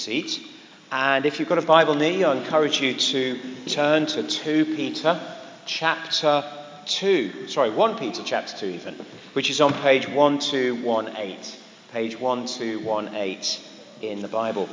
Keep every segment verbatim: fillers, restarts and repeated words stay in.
seat. And if you've got a Bible near you, I encourage you to turn to Second Peter chapter two. Sorry, First Peter chapter two even, which is on page twelve eighteen. Page twelve eighteen in the Bible.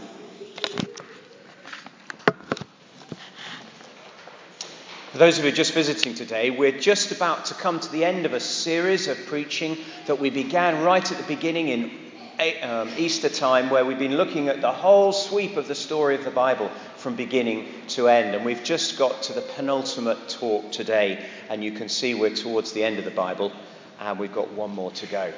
For those of you just visiting today, we're just about to come to the end of a series of preaching that we began right at the beginning in um, Easter time, where we've been looking at the whole sweep of the story of the Bible from beginning to end. And we've just got to the penultimate talk today, and you can see we're towards the end of the Bible, and we've got one more to go.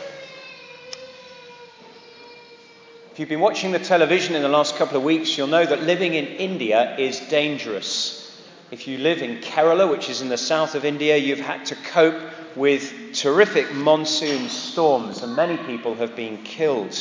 If you've been watching the television in the last couple of weeks, you'll know that living in India is dangerous. If you live in Kerala, which is in the south of India, you've had to cope with terrific monsoon storms, and many people have been killed.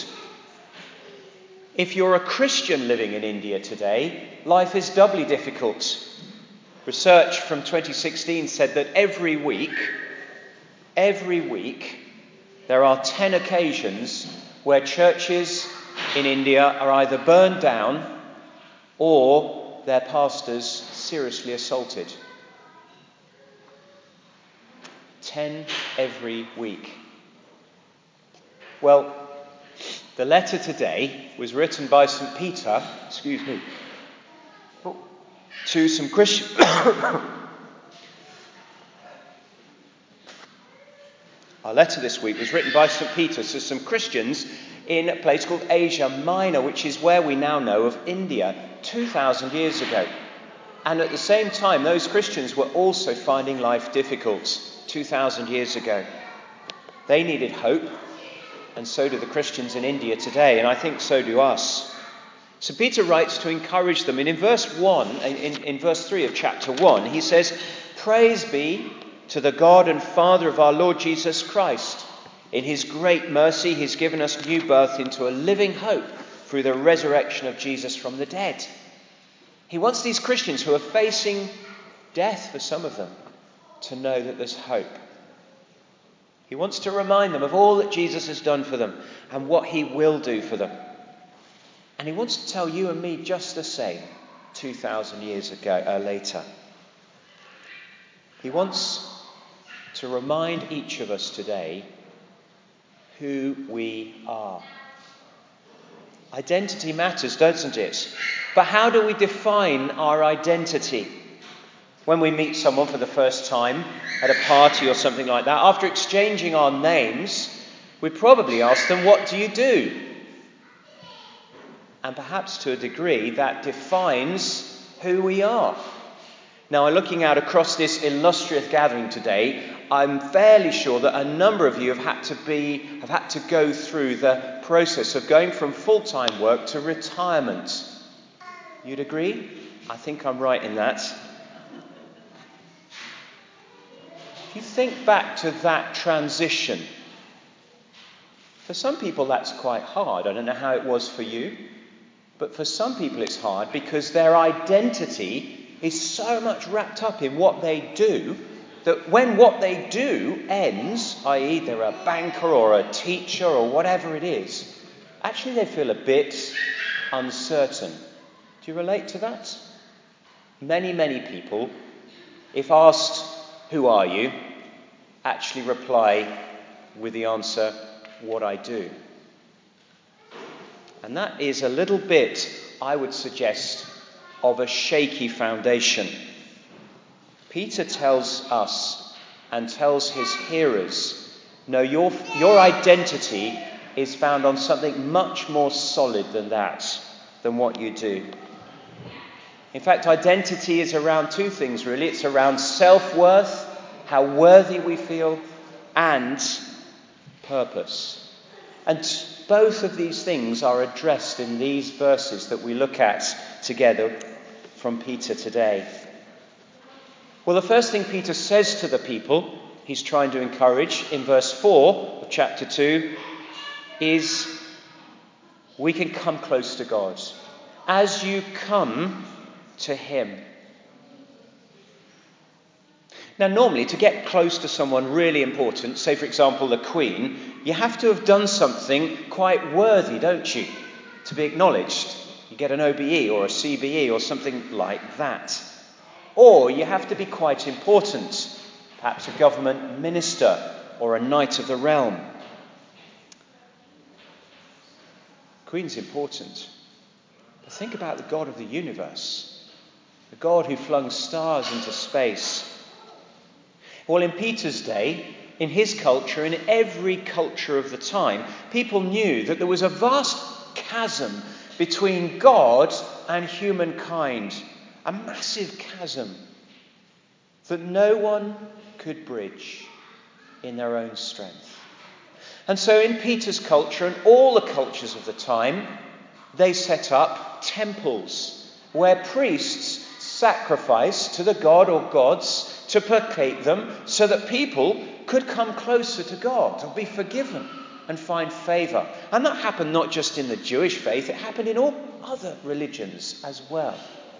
If you're a Christian living in India today, life is doubly difficult. Research from twenty sixteen said that every week, every week, there are ten occasions where churches in India are either burned down or their pastors seriously assaulted. Ten every week. Well, the letter today was written by Saint Peter, excuse me, to some Christians. Our letter this week was written by Saint Peter to some Christians in a place called Asia Minor, which is where we now know of India, two thousand years ago. And at the same time, those Christians were also finding life difficult two thousand years ago. They needed hope, and so do the Christians in India today, and I think so do us. So Peter writes to encourage them, and in verse one, in, in verse three of chapter one, he says, "Praise be to the God and Father of our Lord Jesus Christ. In his great mercy, he's given us new birth into a living hope through the resurrection of Jesus from the dead." He wants these Christians who are facing death, for some of them, to know that there's hope. He wants to remind them of all that Jesus has done for them and what he will do for them. And he wants to tell you and me just the same two thousand years ago, uh, later. He wants to remind each of us today who we are. Identity matters, doesn't it? But how do we define our identity? When we meet someone for the first time at a party or something like that, after exchanging our names, we probably ask them, "What do you do?" And perhaps to a degree that defines who we are. Now, looking out across this illustrious gathering today, I'm fairly sure that a number of you have had to be, have had to go through the process of going from full-time work to retirement. You'd agree? I think I'm right in that. If you think back to that transition, for some people that's quite hard. I don't know how it was for you, but for some people it's hard because their identity is so much wrapped up in what they do that when what they do ends, that is they're a banker or a teacher or whatever it is, actually they feel a bit uncertain. Do you relate to that? Many, many people, if asked, "Who are you?" actually reply with the answer, "What I do." And that is a little bit, I would suggest, of a shaky foundation. Peter tells us and tells his hearers, no, your, your identity is found on something much more solid than that, than what you do. In fact, identity is around two things, really. It's around self-worth, how worthy we feel, and purpose. And both of these things are addressed in these verses that we look at together from Peter today. Well, the first thing Peter says to the people he's trying to encourage in verse four of chapter two is, we can come close to God as you come to him. Now, normally, to get close to someone really important, say, for example, the Queen, you have to have done something quite worthy, don't you, to be acknowledged. You get an O B E or a C B E or something like that. Or you have to be quite important, perhaps a government minister or a knight of the realm. Queen's important. But think about the God of the universe, the God who flung stars into space. Well, in Peter's day, in his culture, in every culture of the time, people knew that there was a vast chasm between God and humankind, a massive chasm that no one could bridge in their own strength. And so in Peter's culture and all the cultures of the time, they set up temples where priests sacrificed to the god or gods to placate them so that people could come closer to God or be forgiven and find favour. And that happened not just in the Jewish faith, it happened in all other religions as well.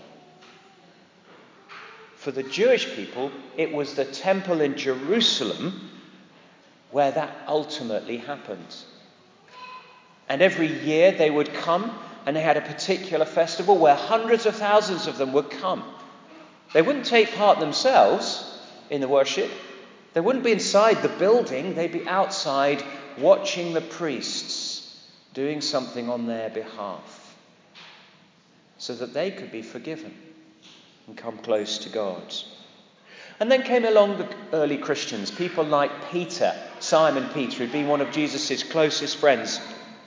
For the Jewish people, it was the temple in Jerusalem where that ultimately happened. And every year they would come and they had a particular festival where hundreds of thousands of them would come. They wouldn't take part themselves in the worship. They wouldn't be inside the building. They'd be outside watching the priests doing something on their behalf so that they could be forgiven and come close to God. And then came along the early Christians, people like Peter, Simon Peter, who'd been one of Jesus' closest friends.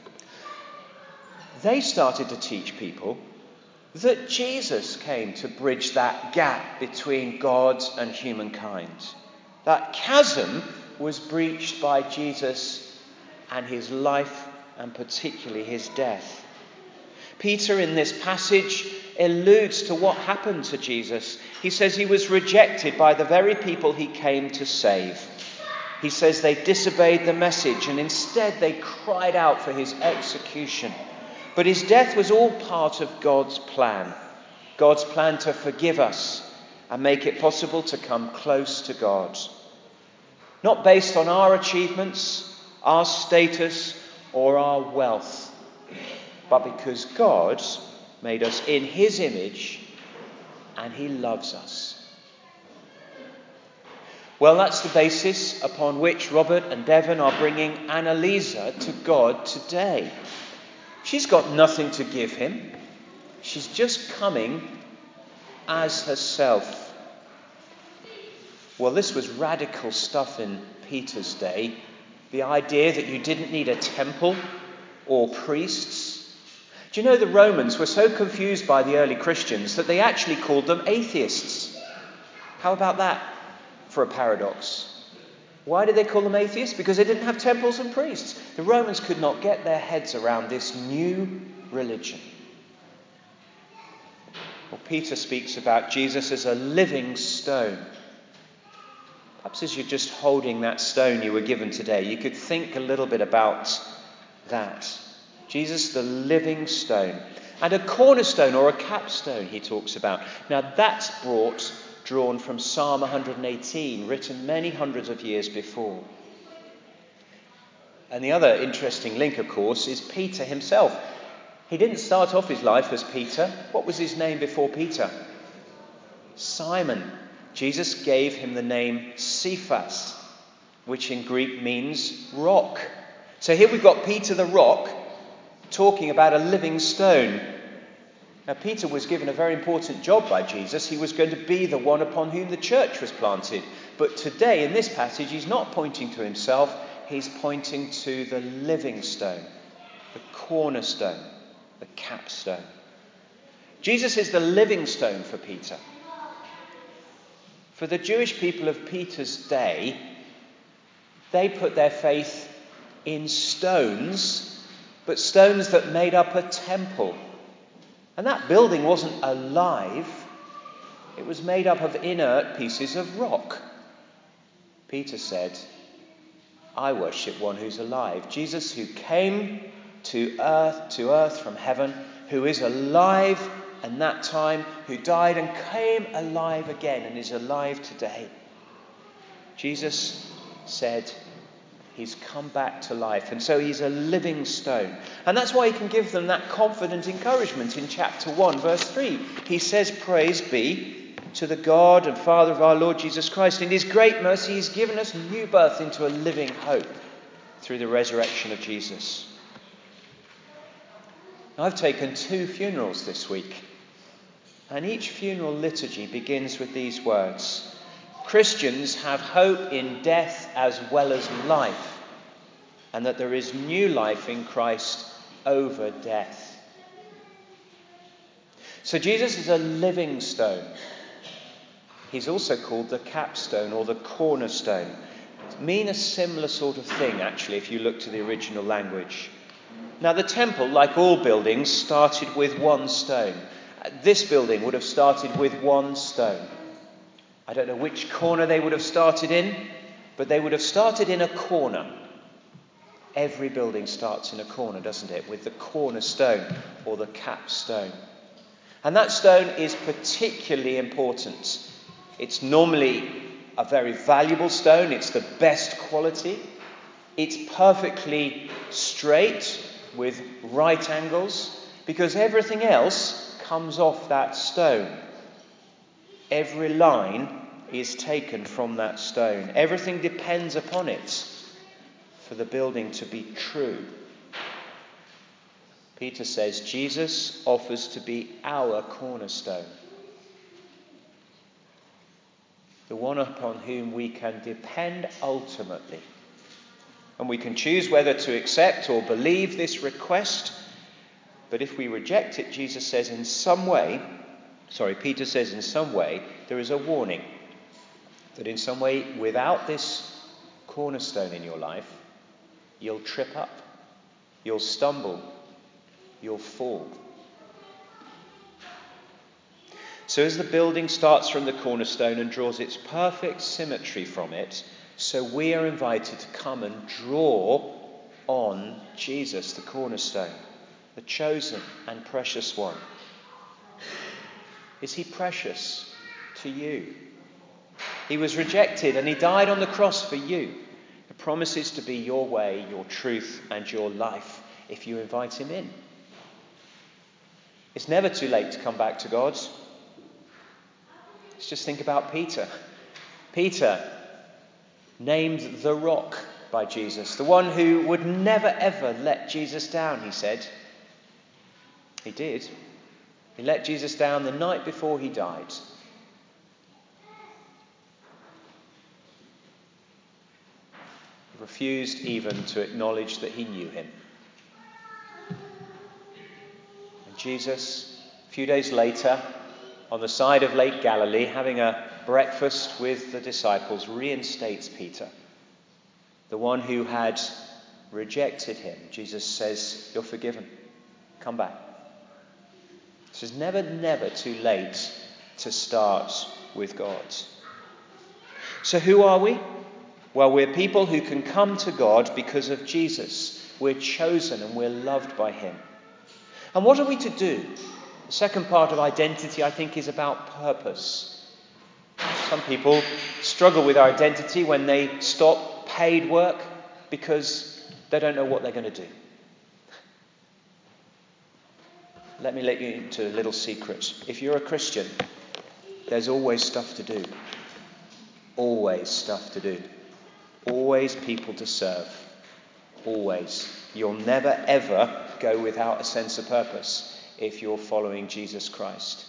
They started to teach people that Jesus came to bridge that gap between God and humankind. That chasm was breached by Jesus and his life, and particularly his death. Peter, in this passage, alludes to what happened to Jesus. He says he was rejected by the very people he came to save. He says they disobeyed the message and instead they cried out for his execution. But his death was all part of God's plan. God's plan to forgive us and make it possible to come close to God. Not based on our achievements, our status, or our wealth, but because God made us in his image and he loves us. Well, that's the basis upon which Robert and Devon are bringing Annalisa to God today. She's got nothing to give him. She's just coming as herself. Well, this was radical stuff in Peter's day. The idea that you didn't need a temple or priests. Do you know the Romans were so confused by the early Christians that they actually called them atheists? How about that for a paradox? Why did they call them atheists? Because they didn't have temples and priests. The Romans could not get their heads around this new religion. Well, Peter speaks about Jesus as a living stone. Perhaps as you're just holding that stone you were given today, you could think a little bit about that. Jesus, the living stone. And a cornerstone or a capstone, he talks about. Now that's brought, drawn from Psalm one hundred eighteen, written many hundreds of years before. And the other interesting link, of course, is Peter himself. He didn't start off his life as Peter. What was his name before Peter? Simon. Jesus gave him the name Cephas, which in Greek means rock. So here we've got Peter the rock talking about a living stone. Now, Peter was given a very important job by Jesus. He was going to be the one upon whom the church was planted. But today, in this passage, he's not pointing to himself. He's pointing to the living stone, the cornerstone, the capstone. Jesus is the living stone for Peter. For the Jewish people of Peter's day, they put their faith in stones, but stones that made up a temple. And that building wasn't alive. It was made up of inert pieces of rock. Peter said, I worship one who's alive. Jesus, who came to earth, to earth from heaven, who is alive in that time, who died and came alive again and is alive today. Jesus said, He's come back to life. And so he's a living stone. And that's why he can give them that confident encouragement in chapter one, verse three. He says, "Praise be to the God and Father of our Lord Jesus Christ. In his great mercy, he's given us new birth into a living hope through the resurrection of Jesus." I've taken two funerals this week. And each funeral liturgy begins with these words: Christians have hope in death as well as life, and that there is new life in Christ over death. So Jesus is a living stone. He's also called the capstone or the cornerstone. It means a similar sort of thing, actually, if you look to the original language. Now, the temple, like all buildings, started with one stone. This building would have started with one stone. I don't know which corner they would have started in, but they would have started in a corner. Every building starts in a corner, doesn't it? With the cornerstone or the capstone. And that stone is particularly important. It's normally a very valuable stone. It's the best quality. It's perfectly straight with right angles, because everything else comes off that stone. Every line is taken from that stone. Everything depends upon it for the building to be true. Peter says Jesus offers to be our cornerstone, the one upon whom we can depend ultimately. And we can choose whether to accept or believe this request. But if we reject it, Jesus says in some way, sorry, Peter says in some way, there is a warning that in some way, without this cornerstone in your life, you'll trip up, you'll stumble, you'll fall. So as the building starts from the cornerstone and draws its perfect symmetry from it, so we are invited to come and draw on Jesus, the cornerstone, the chosen and precious one. Is he precious to you? He was rejected and he died on the cross for you. He promises to be your way, your truth and your life if you invite him in. It's never too late to come back to God. Let's just think about Peter. Peter, named the rock by Jesus, the one who would never ever let Jesus down, he said. He did. He let Jesus down the night before he died. He refused even to acknowledge that he knew him. And Jesus, a few days later, on the side of Lake Galilee, having a breakfast with the disciples, reinstates Peter, the one who had rejected him. Jesus says, "You're forgiven. Come back." So it's never, never too late to start with God. So who are we? Well, we're people who can come to God because of Jesus. We're chosen and we're loved by him. And what are we to do? The second part of identity, I think, is about purpose. Some people struggle with identity when they stop paid work because they don't know what they're going to do. Let me let you into a little secret. If you're a Christian, there's always stuff to do. Always stuff to do. Always people to serve. Always. You'll never ever go without a sense of purpose if you're following Jesus Christ.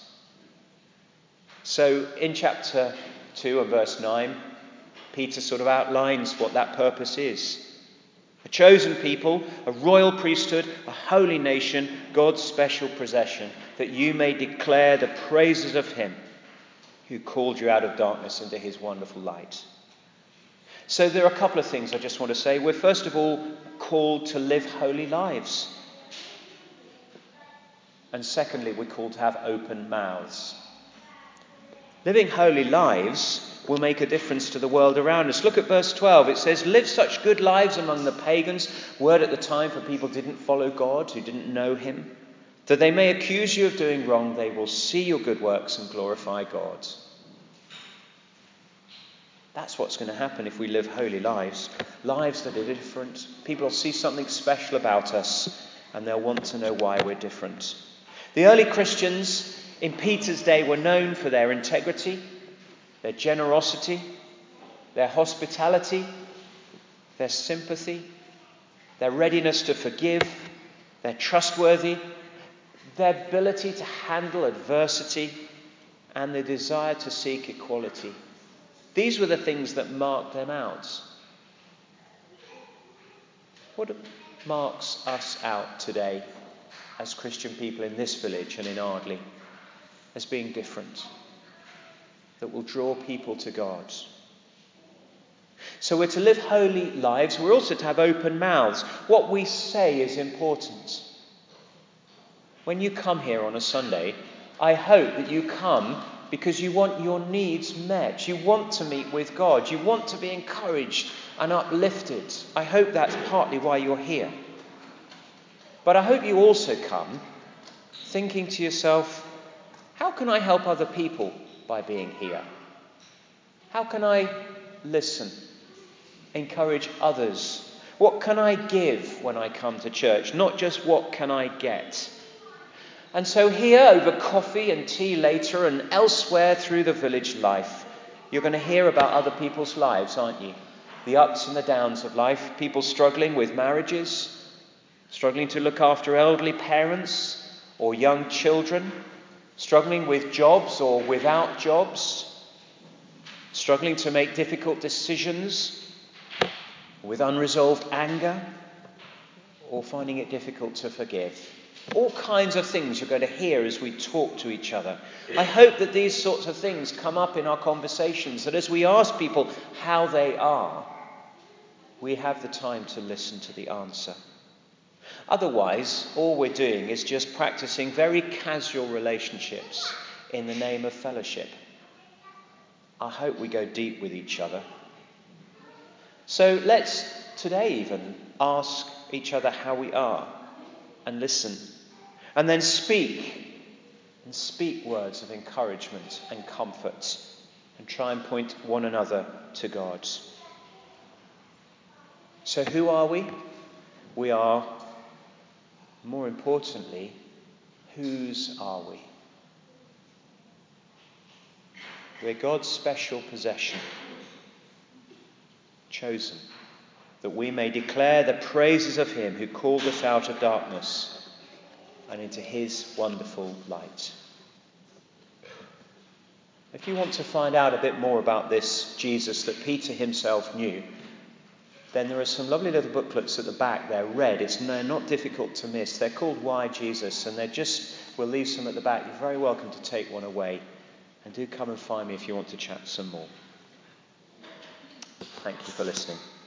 So in chapter two and verse nine, Peter sort of outlines what that purpose is. A chosen people, a royal priesthood, a holy nation, God's special possession, that you may declare the praises of him who called you out of darkness into his wonderful light. So there are a couple of things I just want to say. We're first of all called to live holy lives. And secondly, we're called to have open mouths. Living holy lives will make a difference to the world around us. Look at verse twelve. It says, "Live such good lives among the pagans," word at the time for people who didn't follow God, who didn't know him, "that they may accuse you of doing wrong. They will see your good works and glorify God." That's what's going to happen if we live holy lives. Lives that are different. People will see something special about us and they'll want to know why we're different. The early Christians in Peter's day were known for their integrity, their generosity, their hospitality, their sympathy, their readiness to forgive, their trustworthy, their ability to handle adversity, and their desire to seek equality. These were the things that marked them out. What marks us out today as Christian people in this village and in Ardley as being different, that will draw people to God? So we're to live holy lives. We're also to have open mouths. What we say is important. When you come here on a Sunday, I hope that you come because you want your needs met. You want to meet with God. You want to be encouraged and uplifted. I hope that's partly why you're here. But I hope you also come thinking to yourself, how can I help other people by being here? How can I listen, encourage others? What can I give when I come to church? Not just what can I get? And so here, over coffee and tea later and elsewhere through the village life, you're going to hear about other people's lives, aren't you? The ups and the downs of life. People struggling with marriages, struggling to look after elderly parents or young children, struggling with jobs or without jobs, struggling to make difficult decisions, with unresolved anger, or finding it difficult to forgive. All kinds of things you're going to hear as we talk to each other. I hope that these sorts of things come up in our conversations, that as we ask people how they are, we have the time to listen to the answer. Otherwise, all we're doing is just practicing very casual relationships in the name of fellowship. I hope we go deep with each other. So let's today even ask each other how we are and listen. And then speak, and speak words of encouragement and comfort, and try and point one another to God. So who are we? We are, more importantly, whose are we? We're God's special possession, chosen, that we may declare the praises of him who called us out of darkness and into his wonderful light. If you want to find out a bit more about this Jesus that Peter himself knew, then there are some lovely little booklets at the back. They're red. It's they're not difficult to miss. They're called Why Jesus, and they're just, we'll leave some at the back. You're very welcome to take one away. And do come and find me if you want to chat some more. Thank you for listening.